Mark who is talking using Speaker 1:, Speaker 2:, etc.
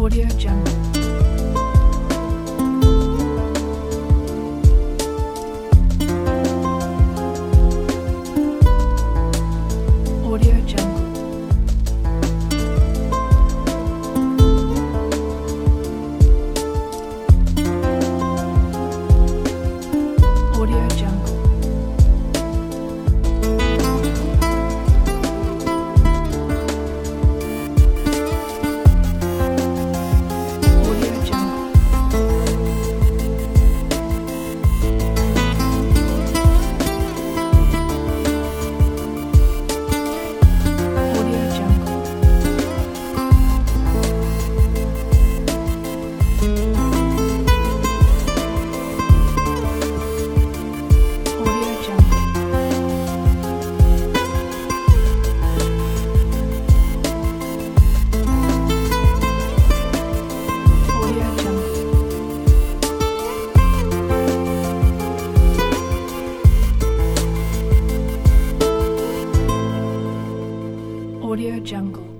Speaker 1: Audio Jungle. Audio Jungle. Audio Jungle. Audio Jungle. Audio Jungle. Audio Jungle. Audio Jungle. Audio Jungle.